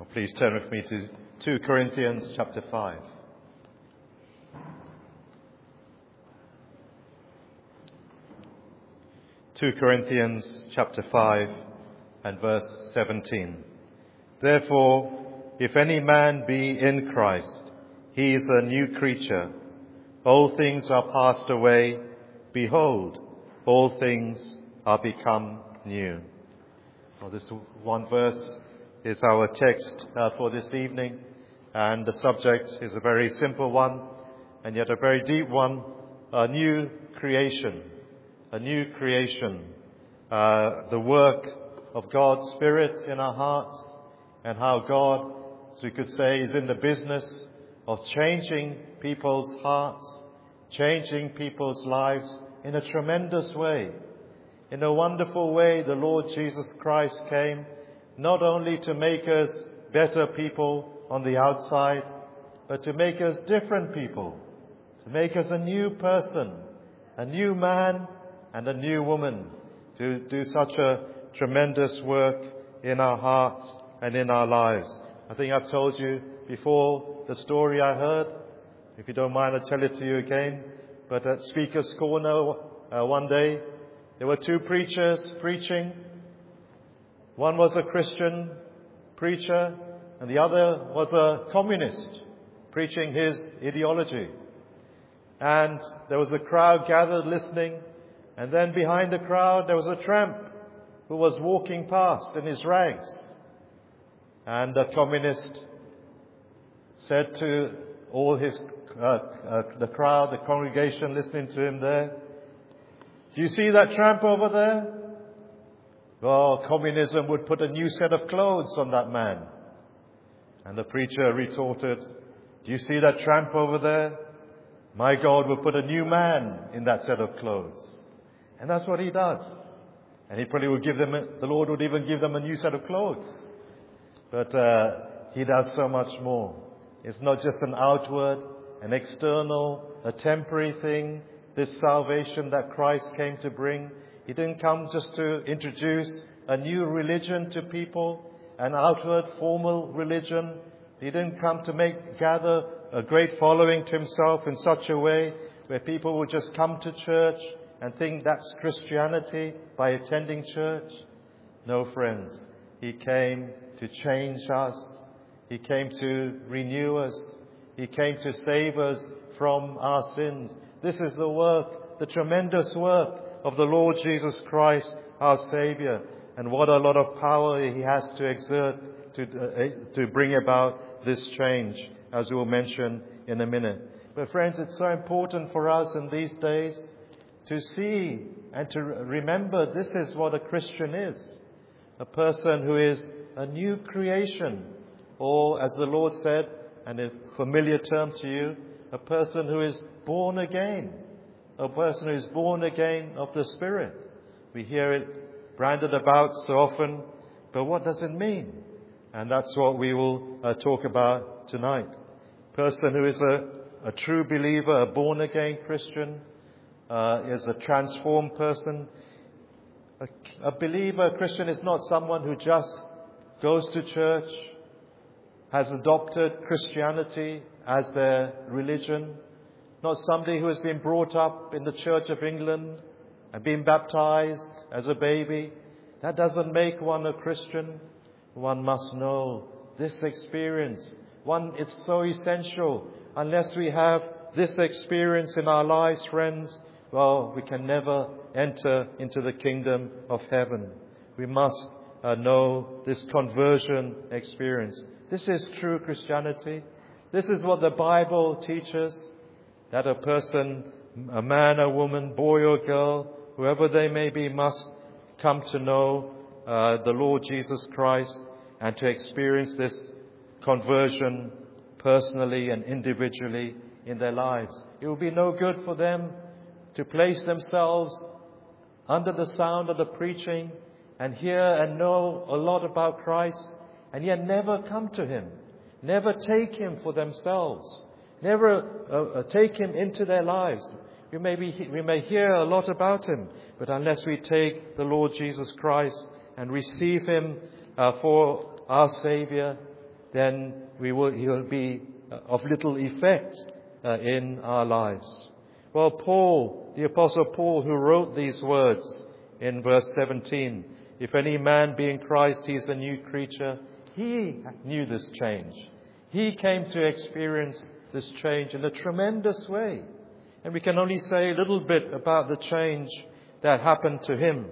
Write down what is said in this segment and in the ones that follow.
Please turn with me to 2 Corinthians chapter 5. 2 Corinthians chapter 5 and verse 17. Therefore, if any man be in Christ, he is a new creature. All things are passed away. Behold, all things are become new. Well, this one verse is our text for this evening, and the subject is a very simple one, and yet a very deep one: a new creation. A new creation. The work of God's Spirit in our hearts, and how God, as we could say, is in the business of changing people's hearts, changing people's lives in a tremendous way. In a wonderful way, the Lord Jesus Christ came not only to make us better people on the outside, but to make us different people, to make us a new person, a new man and a new woman, to do such a tremendous work in our hearts and in our lives. I think I've told you before the story I heard. If you don't mind, I'll tell it to you again. But at Speaker's Corner one day, there were two preachers preaching. One was a Christian preacher, and the other was a communist preaching his ideology. And there was a crowd gathered listening, and then behind the crowd there was a tramp who was walking past in his rags. And the communist said to all the crowd, the congregation listening to him there, "Do you see that tramp over there? Well, communism would put a new set of clothes on that man." And the preacher retorted, "Do you see that tramp over there? My God will put a new man in that set of clothes." And that's what he does. And he probably would the Lord would even give them a new set of clothes. But he does so much more. It's not just an outward, an external, a temporary thing, this salvation that Christ came to bring. He didn't come just to introduce a new religion to people, an outward, formal religion. He didn't come to gather a great following to himself in such a way where people will just come to church and think that's Christianity by attending church. No, friends. He came to change us. He came to renew us. He came to save us from our sins. This is the work, the tremendous work of the Lord Jesus Christ, our Savior. And what a lot of power He has to exert to bring about this change, as we'll mention in a minute. But friends, it's so important for us in these days to see and to remember this is what a Christian is. A person who is a new creation, or as the Lord said, and a familiar term to you, a person who is born again. A person who is born again of the Spirit. We hear it branded about so often, but what does it mean? And that's what we will talk about tonight. Person who is a true believer, a born again Christian, is a transformed person. A believer, a Christian, is not someone who just goes to church, has adopted Christianity as their religion. Not somebody who has been brought up in the Church of England and been baptized as a baby. That doesn't make one a Christian. One must know this experience. It's so essential. Unless we have this experience in our lives, friends, well, we can never enter into the kingdom of heaven. We must know this conversion experience. This is true Christianity. This is what the Bible teaches. That a person, a man, a woman, boy or girl, whoever they may be, must come to know the Lord Jesus Christ and to experience this conversion personally and individually in their lives. It will be no good for them to place themselves under the sound of the preaching and hear and know a lot about Christ and yet never come to Him, never take Him for themselves, never take Him into their lives. We may hear a lot about Him, but unless we take the Lord Jesus Christ and receive Him for our Savior, then he will be of little effect in our lives. Well, Paul, the Apostle Paul, who wrote these words in verse 17, if any man be in Christ, he is a new creature. He knew this change. He came to experience this change in a tremendous way. And we can only say a little bit about the change that happened to him.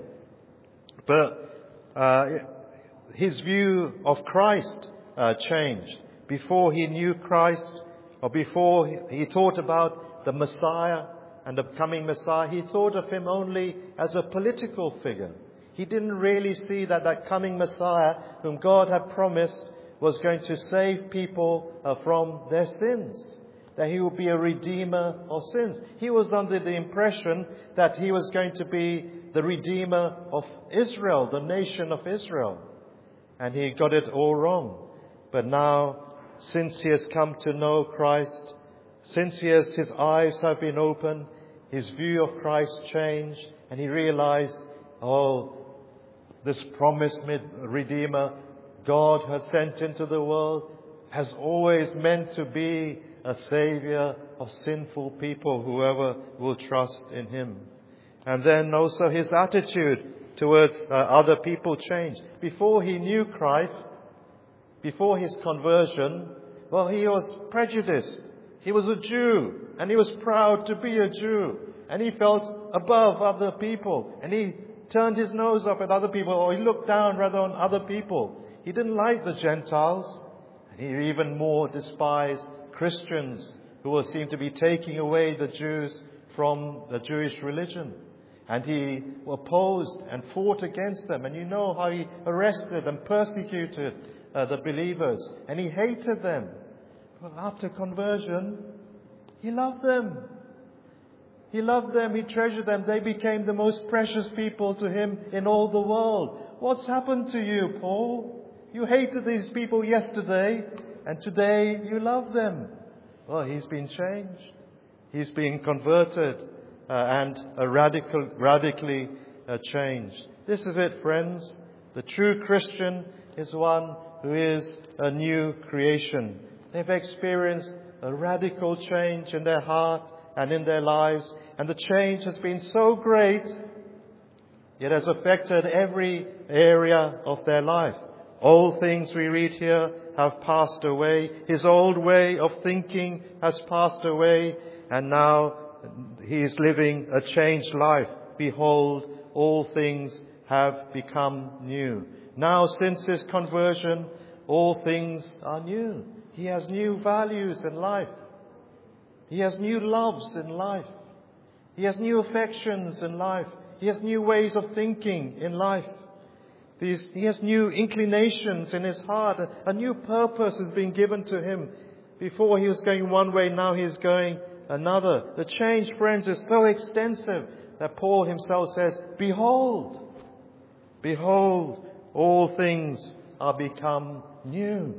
But his view of Christ changed. Before he knew Christ, or before he thought about the Messiah and the coming Messiah, he thought of him only as a political figure. He didn't really see that coming Messiah, whom God had promised, was going to save people from their sins, that he would be a redeemer of sins. He was under the impression that he was going to be the redeemer of Israel, the nation of Israel. And he got it all wrong. But now, since he has come to know Christ, since his eyes have been opened, his view of Christ changed, and he realized, this promised Redeemer God has sent into the world has always meant to be a Savior of sinful people, whoever will trust in him. And then also his attitude towards other people changed. Before he knew Christ, before his conversion, he was prejudiced. He was a Jew, and he was proud to be a Jew, and he felt above other people, and he turned his nose up at other people, or he looked down rather on other people. He didn't like the Gentiles, and he even more despised Christians who seemed to be taking away the Jews from the Jewish religion. And he opposed and fought against them. And you know how he arrested and persecuted the believers, and he hated them. But after conversion, he loved them. He loved them, he treasured them. They became the most precious people to him in all the world. What's happened to you, Paul? You hated these people yesterday, and today you love them. Well, he's been changed. He's been converted and radically changed. This is it, friends. The true Christian is one who is a new creation. They've experienced a radical change in their heart and in their lives. And the change has been so great, it has affected every area of their life. All things we read here have passed away. His old way of thinking has passed away, and now he is living a changed life. Behold, all things have become new. Now, since his conversion, all things are new. He has new values in life. He has new loves in life. He has new affections in life. He has new ways of thinking in life. He has new inclinations in his heart. A new purpose has been given to him. Before he was going one way, now he is going another. The change, friends, is so extensive that Paul himself says, behold, behold, all things are become new.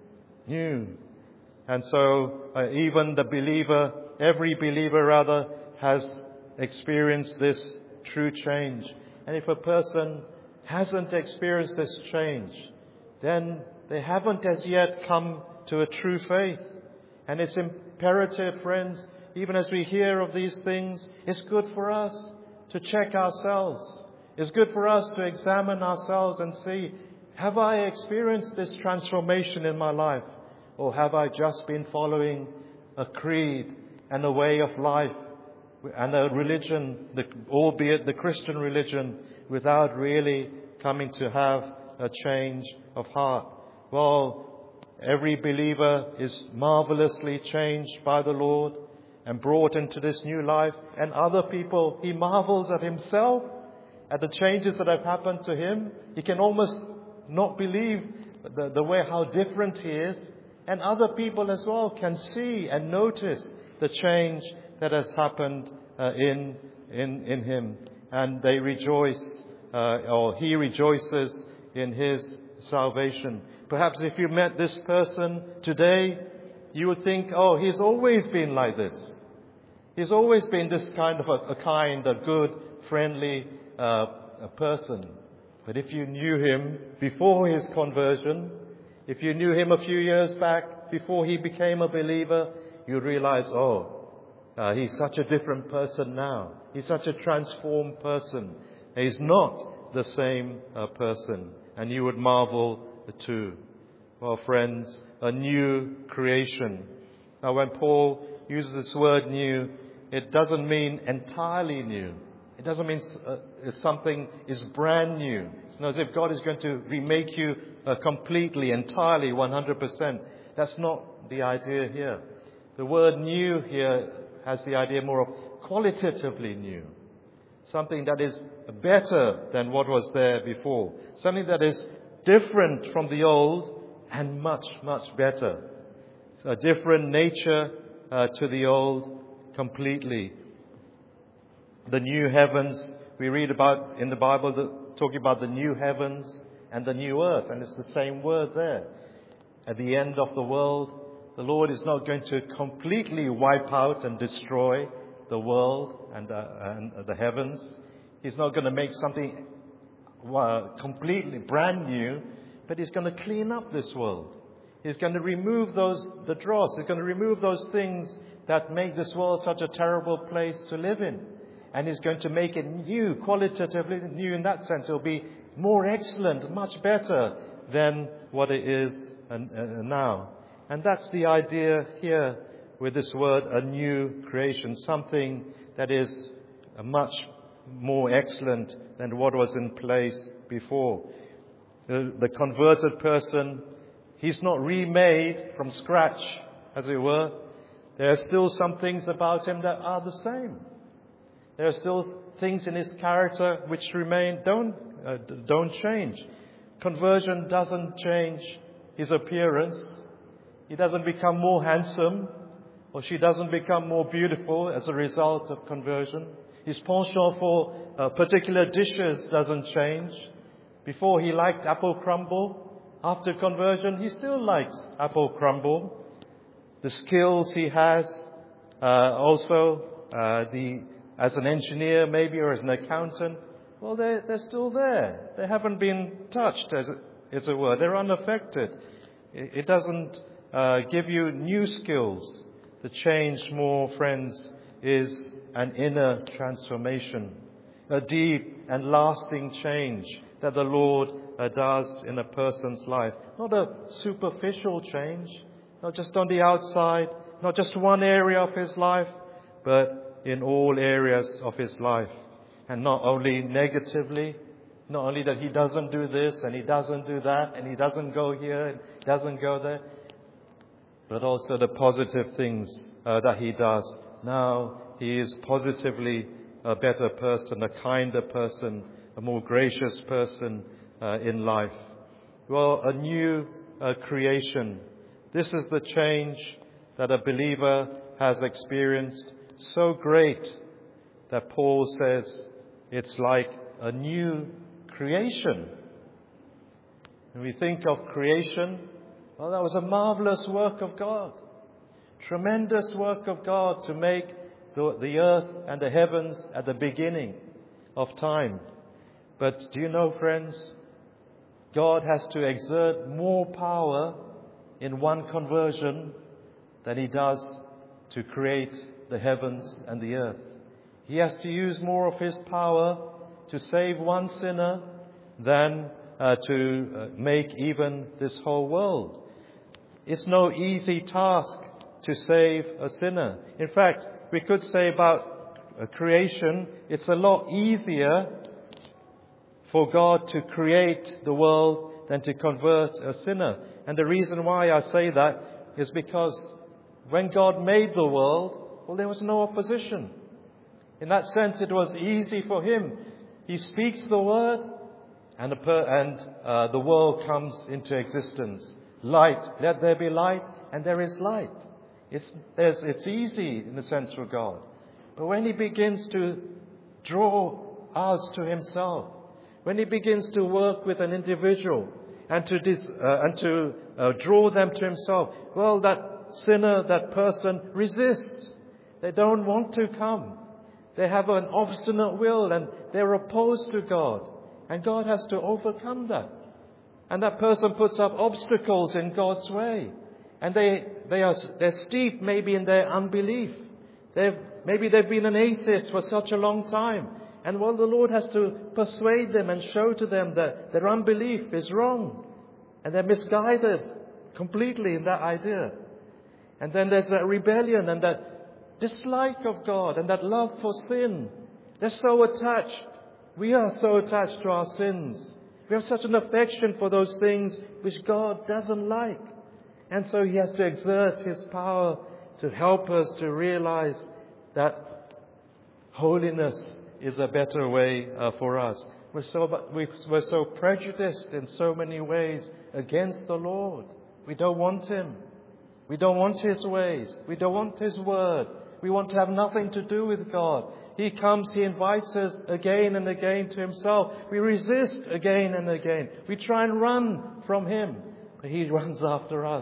New. And so even the believer, every believer rather, has experienced this true change. And if a person hasn't experienced this change, then they haven't as yet come to a true faith. And it's imperative, friends, even as we hear of these things, it's good for us to check ourselves. It's good for us to examine ourselves and see, have I experienced this transformation in my life? Or have I just been following a creed and a way of life and a religion, albeit the Christian religion, without really coming to have a change of heart? Well, every believer is marvelously changed by the Lord and brought into this new life. And other people, he marvels at himself, at the changes that have happened to him. He can almost not believe the way how different he is. And other people as well can see and notice the change that has happened in him. And they rejoice, or he rejoices in his salvation. Perhaps if you met this person today, you would think, he's always been like this. He's always been this kind of a good, friendly person. But if you knew him before his conversion, If you knew him a few years back, before he became a believer, you realize, he's such a different person now. He's such a transformed person. He's not the same person. And you would marvel too. Well, friends, a new creation. Now, when Paul uses this word new, it doesn't mean entirely new. It doesn't mean something is brand new. It's not as if God is going to remake you completely, entirely, 100%. That's not the idea here. The word new here has the idea more of qualitatively new. Something that is better than what was there before. Something that is different from the old and much, much better. A different nature to the old completely. The new heavens, we read about in the Bible, talking about the new heavens and the new earth, and it's the same word there. At the end of the world, the Lord is not going to completely wipe out and destroy the world and the heavens. He's not going to make something completely brand new, but He's going to clean up this world. He's going to remove the dross. He's going to remove those things that make this world such a terrible place to live in. And He's going to make it new, qualitatively new in that sense. It'll be more excellent, much better than what it is now. And that's the idea here with this word, a new creation. Something that is much more excellent than what was in place before. The converted person, he's not remade from scratch, as it were. There are still some things about him that are the same. There are still things in his character which remain, don't change. Conversion doesn't change his appearance. He doesn't become more handsome, or she doesn't become more beautiful as a result of conversion. His penchant for particular dishes doesn't change. Before he liked apple crumble. After conversion, he still likes apple crumble. The skills he has as an engineer maybe, or as an accountant, well, they're still there. They haven't been touched, as it were. They're unaffected. It doesn't give you new skills. The change, more friends, is an inner transformation, a deep and lasting change that the Lord does in a person's life. Not a superficial change, not just on the outside, not just one area of his life, but in all areas of his life. And not only negatively, not only that he doesn't do this and he doesn't do that and he doesn't go here and doesn't go there, but also the positive things that he does. Now he is positively a better person, a kinder person, a more gracious person in life. Well, a new creation. This is the change that a believer has experienced, so great that Paul says it's like a new creation. When we think of creation, well, that was a marvelous work of God. Tremendous work of God to make the earth and the heavens at the beginning of time. But do you know, friends, God has to exert more power in one conversion than He does to create the heavens and the earth. He has to use more of His power to save one sinner than to make even this whole world. It's no easy task to save a sinner. In fact, we could say about creation, it's a lot easier for God to create the world than to convert a sinner. And the reason why I say that is because when God made the world, well, there was no opposition. In that sense, it was easy for Him. He speaks the word, and the world comes into existence. Light, let there be light, and there is light. It's easy in a sense for God. But when He begins to draw us to Himself, when He begins to work with an individual and to draw them to Himself, well, that sinner, that person resists. They don't want to come. They have an obstinate will and they're opposed to God. And God has to overcome that. And that person puts up obstacles in God's way. And they're steep maybe in their unbelief. Maybe they've been an atheist for such a long time. And the Lord has to persuade them and show to them that their unbelief is wrong. And they're misguided completely in that idea. And then there's that rebellion and that dislike of God and that love for sin. They're so attached. We are so attached to our sins. We have such an affection for those things which God doesn't like. And so He has to exert His power to help us to realize that holiness is a better way for us. We're so prejudiced in so many ways against the Lord. We don't want Him. We don't want His ways. We don't want His word. We want to have nothing to do with God. He comes, He invites us again and again to Himself. We resist again and again. We try and run from Him, but He runs after us.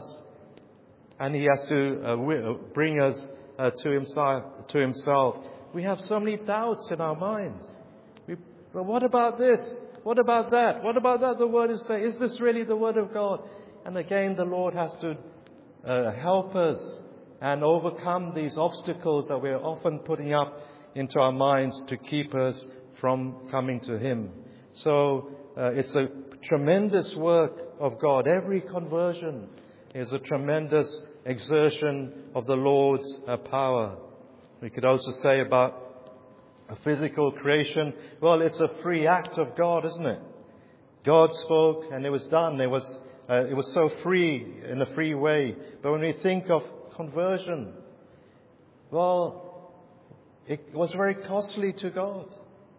And He has to bring us to Himself. We have so many doubts in our minds. Well, what about this? What about that? What about that the Word is saying? Is this really the Word of God? And again, the Lord has to help us and overcome these obstacles that we're often putting up into our minds to keep us from coming to Him. So it's a tremendous work of God. Every conversion is a tremendous exertion of the Lord's power. We could also say about a physical creation, well, it's a free act of God, isn't it? God spoke and it was done. It was so free, in a free way. But when we think of conversion, well, it was very costly to God.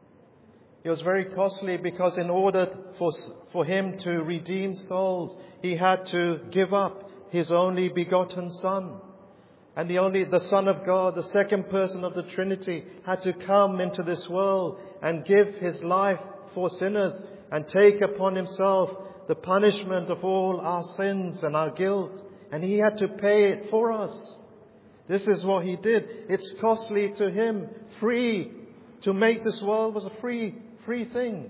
It was very costly because in order for Him to redeem souls, He had to give up His only begotten Son. And the Son of God, the second person of the Trinity, had to come into this world and give His life for sinners and take upon Himself the punishment of all our sins and our guilt. And He had to pay it for us. This is what He did. It's costly to Him. Free. To make this world was a free thing.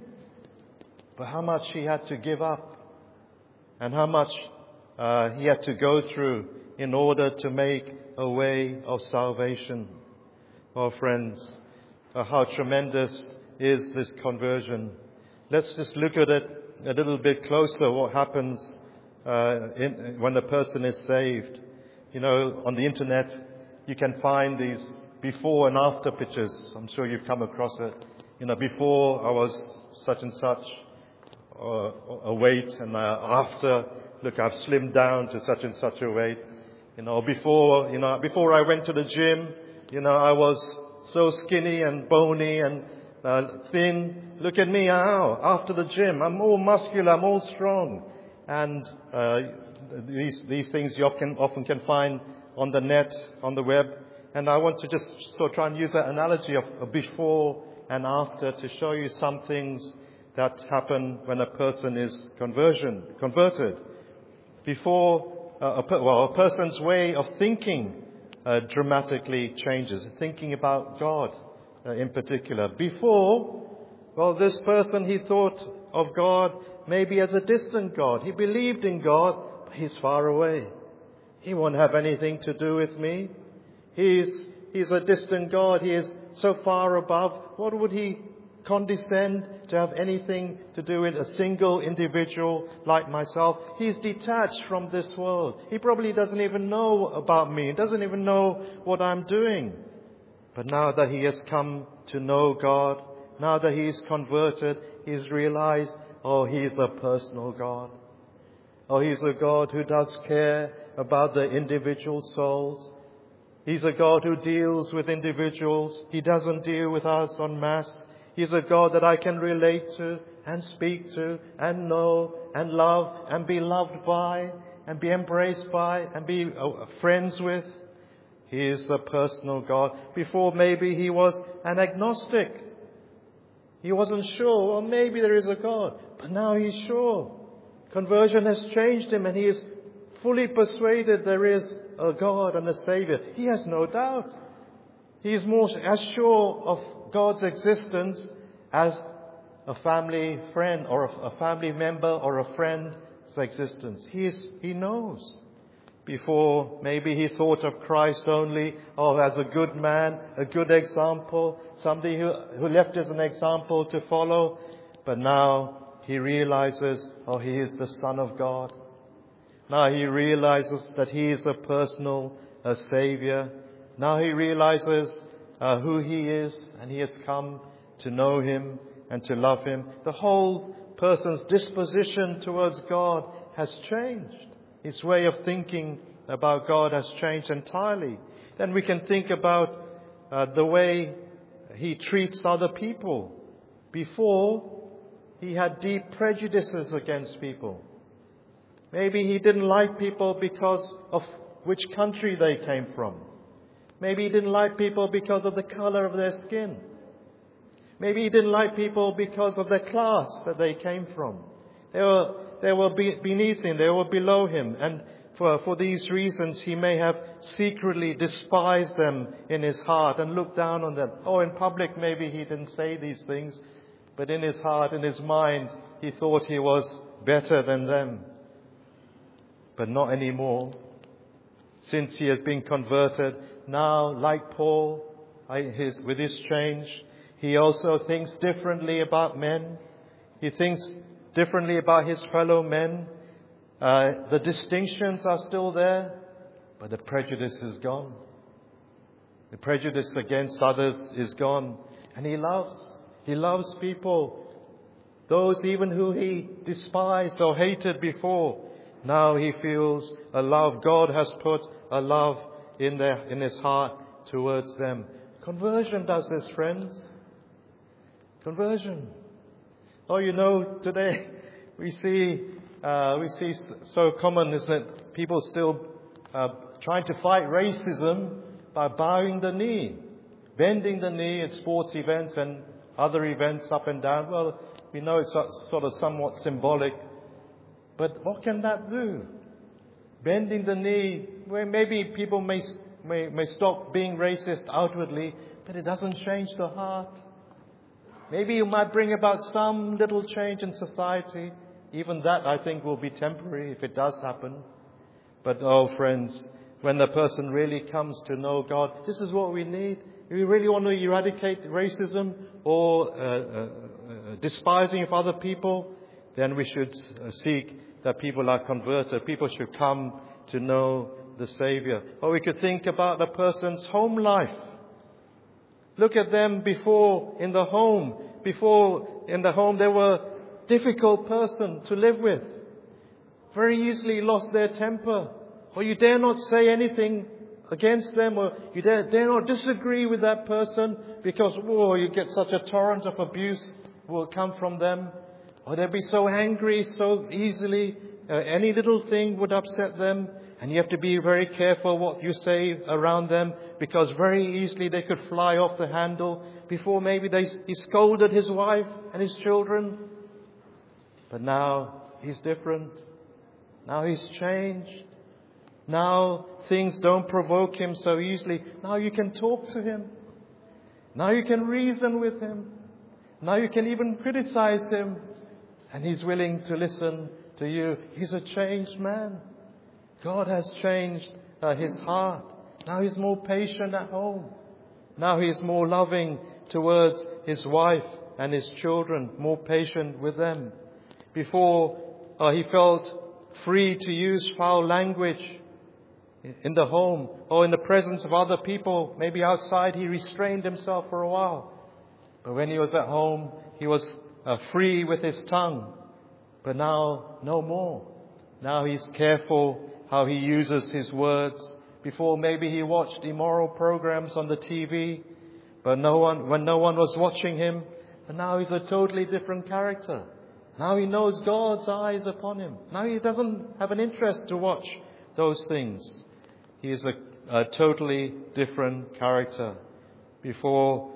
But how much He had to give up. And how much He had to go through in order to make a way of salvation. Oh, friends, how tremendous is this conversion. Let's just look at it a little bit closer, what happens when a person is saved. You know, on the internet, you can find these before and after pictures. I'm sure you've come across it. You know, before I was such and such a weight, and after, look, I've slimmed down to such and such a weight. You know, before I went to the gym, you know, I was so skinny and bony and thin. Look at me now, after the gym. I'm all muscular, I'm all strong. And these things you often can find on the net, on the web. And I want to just sort of try and use that analogy of before and after to show you some things that happen when a person is converted. Before, a person's way of thinking dramatically changes. Thinking about God in particular. Before, well, this person, he thought of God maybe as a distant God. He believed in God, but He's far away. He won't have anything to do with me. He's a distant God. He is so far above. What would He condescend to have anything to do with a single individual like myself? He's detached from this world. He probably doesn't even know about me. He doesn't even know what I'm doing. But now that he has come to know God, now that he's converted, he's realized, oh, He's a personal God. Oh, He's a God who does care about the individual souls. He's a God who deals with individuals. He doesn't deal with us en masse. He's a God that I can relate to and speak to and know and love and be loved by and be embraced by and be friends with. He is the personal God. Before, maybe he was an agnostic. He wasn't sure. Well, maybe there is a God. But now he's sure. Conversion has changed him and he is fully persuaded there is a God and a Savior. He has no doubt. He is more as sure of God's existence as a family friend or a family member or a friend his existence. He knows. Before, maybe he thought of Christ only as a good man, a good example, somebody who left as an example to follow. But now he realizes, he is the Son of God. Now he realizes that he is a personal Savior. Now he realizes who he is, and he has come to know him and to love him. The whole person's disposition towards God has changed. His way of thinking about God has changed entirely. Then we can think about the way he treats other people. Before, he had deep prejudices against people. Maybe he didn't like people because of which country they came from. Maybe he didn't like people because of the color of their skin. Maybe he didn't like people because of their class that they came from. They were beneath him, they were below him. And for these reasons, he may have secretly despised them in his heart and looked down on them. In public, maybe he didn't say these things, but in his heart, in his mind, he thought he was better than them. But not anymore. Since he has been converted, now, like Paul, with his change, he also thinks differently about men. He thinks differently about his fellow men. The distinctions are still there, but the prejudice is gone. The prejudice against others is gone. And he loves people. Those even who he despised or hated before. Now he feels a love. God has put a love in his heart towards them. Conversion does this, friends. Conversion. Today we see so common, isn't it? People still trying to fight racism by bowing the knee, bending the knee at sports events and other events up and down. Well, we know it's sort of somewhat symbolic, but what can that do? Bending the knee, where maybe people may stop being racist outwardly, but it doesn't change the heart. Maybe you might bring about some little change in society. Even that, I think, will be temporary if it does happen. But, friends, when the person really comes to know God, this is what we need. If we really want to eradicate racism or despising of other people, then we should seek that people are converted. People should come to know the Savior. Or we could think about the person's home life. Look at them before in the home. Before in the home they were a difficult person to live with. Very easily lost their temper. Or you dare not say anything against them, or you dare not disagree with that person because you get such a torrent of abuse will come from them. Or they'd be so angry so easily. Any little thing would upset them. And you have to be very careful what you say around them, because very easily they could fly off the handle. Before maybe he scolded his wife and his children. But now he's different. Now he's changed. Now things don't provoke him so easily. Now you can talk to him. Now you can reason with him. Now you can even criticize him. And he's willing to listen to you. He's a changed man. God has changed his heart. Now he's more patient at home. Now he's more loving towards his wife and his children, more patient with them. Before, he felt free to use foul language in the home or in the presence of other people. Maybe outside he restrained himself for a while. But when he was at home, he was free with his tongue. But now, no more. Now he's careful how he uses his words. Before, maybe he watched immoral programs on the TV, but when no one was watching him. And now he's a totally different character. Now he knows God's eyes upon him. Now he doesn't have an interest to watch those things. He is a totally different character. Before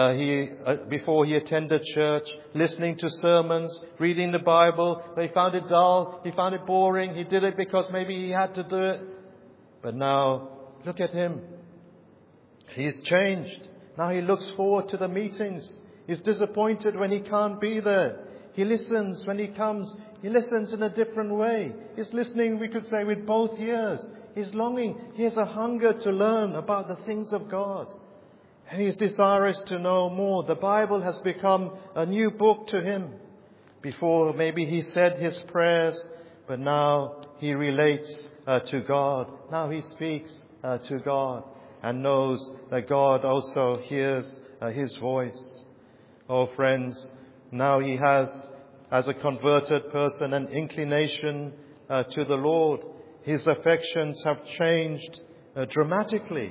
he attended church, listening to sermons, reading the Bible, he found it dull, he found it boring, he did it because maybe he had to do it. But now, look at him. He's changed. Now he looks forward to the meetings. He's disappointed when he can't be there. He listens when he comes. he listens in a different way. He's listening, we could say, with both ears. He's longing. He has a hunger to learn about the things of God. And he's desirous to know more. The Bible has become a new book to him. Before, maybe he said his prayers, but now he relates to God. Now he speaks to God and knows that God also hears his voice. Oh, friends, now he has, as a converted person, an inclination to the Lord. His affections have changed dramatically.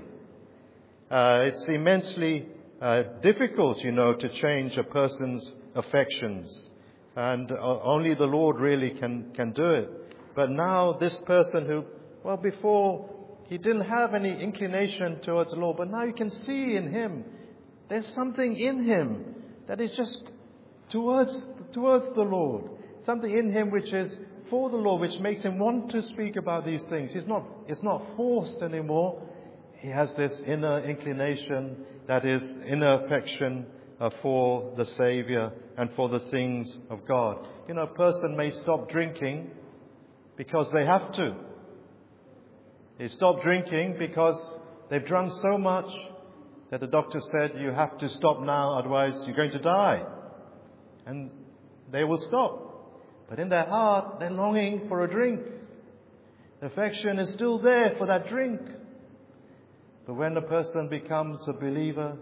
It's immensely difficult, to change a person's affections. And only the Lord really can do it. But now this person who, before he didn't have any inclination towards the Lord, but now you can see in him, there's something in him that is just towards the Lord. Something in him which is for the Lord, which makes him want to speak about these things. It's not forced anymore. He has this inner inclination, that is inner affection for the Savior and for the things of God. A person may stop drinking because they have to. They stop drinking because they've drunk so much that the doctor said, you have to stop now, otherwise you're going to die. And they will stop. But in their heart, they're longing for a drink. The affection is still there for that drink. But when a person becomes a believer,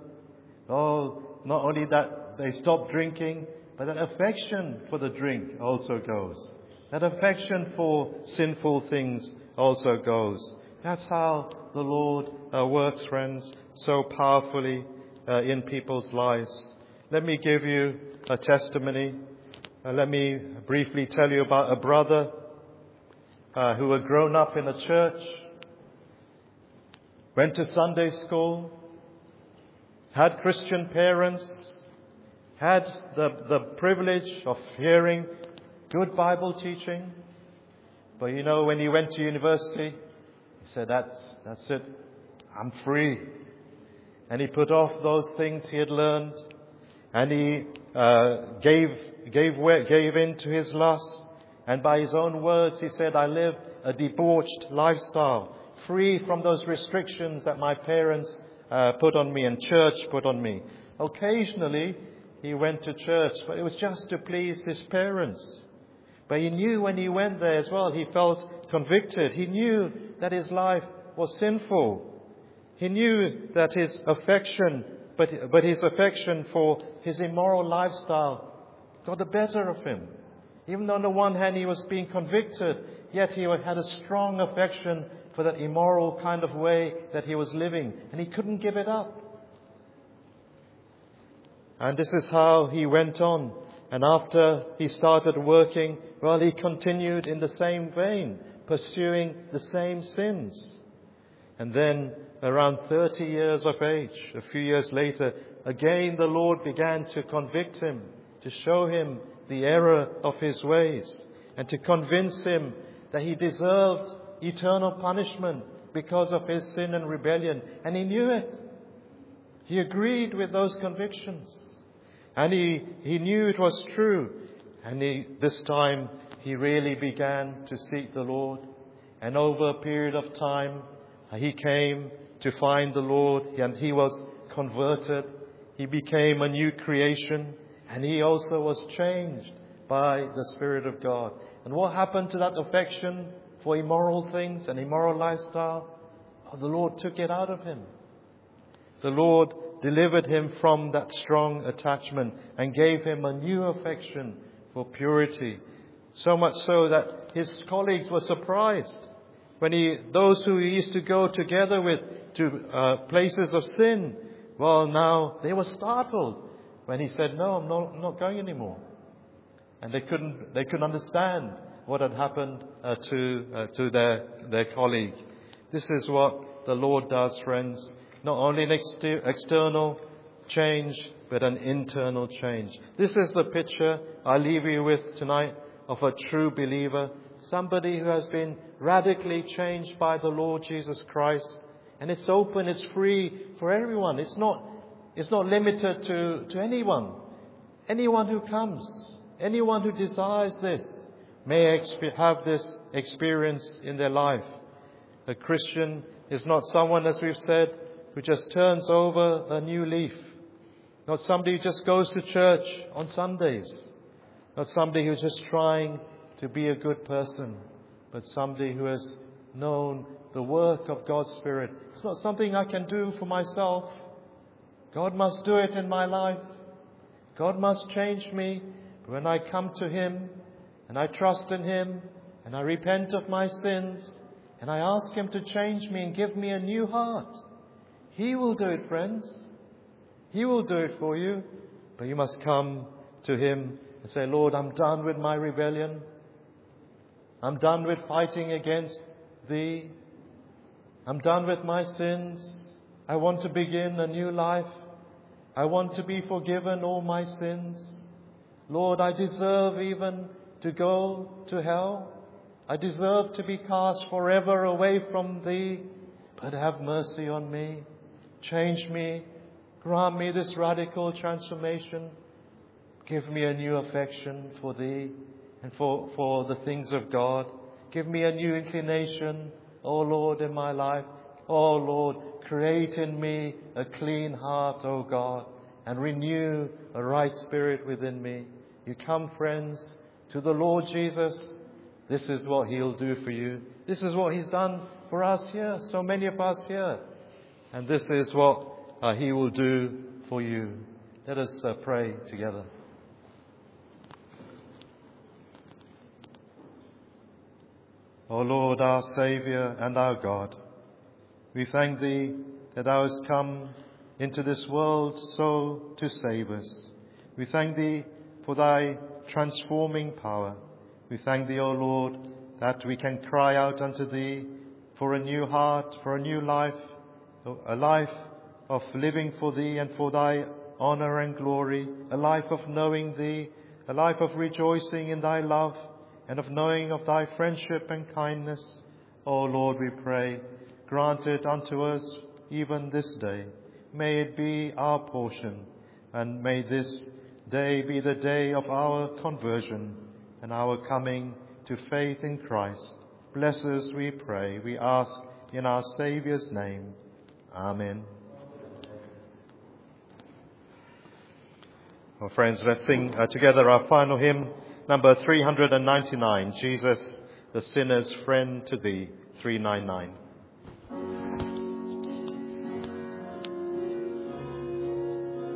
not only that they stop drinking, but that affection for the drink also goes. That affection for sinful things also goes. That's how the Lord works, friends, so powerfully in people's lives. Let me give you a testimony. Let me briefly tell you about a brother who had grown up in a church, went to Sunday school, had Christian parents, had the privilege of hearing good Bible teaching. But when he went to university, he said, that's it. I'm free. And he put off those things he had learned, and he gave in to his lust. And by his own words, he said, I live a debauched lifestyle, free from those restrictions that my parents put on me and church put on me. Occasionally, he went to church, but it was just to please his parents. But he knew when he went there as well, he felt convicted. He knew that his life was sinful. He knew that his affection, but his affection for his immoral lifestyle got the better of him. Even though on the one hand he was being convicted, yet he had a strong affection for that immoral kind of way that he was living, and he couldn't give it up. And this is how he went on. And after he started working, he continued in the same vein, pursuing the same sins. And then around 30 years of age, a few years later, again the Lord began to convict him, to show him the error of his ways, and to convince him that he deserved eternal punishment because of his sin and rebellion. And he knew it. He agreed with those convictions. And he knew it was true. And this time he really began to seek the Lord. And over a period of time, he came to find the Lord, and he was converted. He became a new creation, and he also was changed by the Spirit of God. And what happened to that affection for immoral things and immoral lifestyle? The Lord took it out of him. The Lord delivered him from that strong attachment and gave him a new affection for purity. So much so that his colleagues were surprised when those who he used to go together with to places of sin, now they were startled when he said, "No, I'm not going anymore." And they couldn't understand what had happened to their colleague. This is what the Lord does, friends. Not only an external change, but an internal change. This is the picture I leave you with tonight of a true believer. Somebody who has been radically changed by the Lord Jesus Christ. And it's open, it's free for everyone. It's not limited to anyone. Anyone who comes, anyone who desires this, may have this experience in their life. A Christian is not someone, as we've said, who just turns over a new leaf. Not somebody who just goes to church on Sundays. Not somebody who's just trying to be a good person. But somebody who has known the work of God's Spirit. It's not something I can do for myself. God must do it in my life. God must change me. When I come to Him and I trust in Him and I repent of my sins and I ask Him to change me and give me a new heart, He will do it, friends. He will do it for you. But you must come to Him and say, Lord, I'm done with my rebellion. I'm done with fighting against Thee. I'm done with my sins. I want to begin a new life. I want to be forgiven all my sins. Lord, I deserve even to go to hell. I deserve to be cast forever away from Thee. But have mercy on me. Change me. Grant me this radical transformation. Give me a new affection for Thee and for the things of God. Give me a new inclination, O Lord, in my life. O Lord, create in me a clean heart, O God, and renew a right spirit within me. You come, friends, to the Lord Jesus. This is what He'll do for you. This is what He's done for us here, so many of us here. And this is what He will do for you. Let us pray together. O Lord, our Saviour and our God, we thank Thee that Thou hast come into this world so to save us. We thank Thee for Thy transforming power. We thank Thee, O Lord, that we can cry out unto Thee for a new heart, for a new life, a life of living for Thee and for Thy honour and glory, a life of knowing Thee, a life of rejoicing in Thy love, and of knowing of Thy friendship and kindness. O Lord, we pray, grant it unto us even this day. May it be our portion, and may this day be the day of our conversion and our coming to faith in Christ. Bless us, we pray. We ask in our Saviour's name. Amen. Well, friends, let's sing together our final hymn, number 399, Jesus, the sinner's friend to Thee, 399.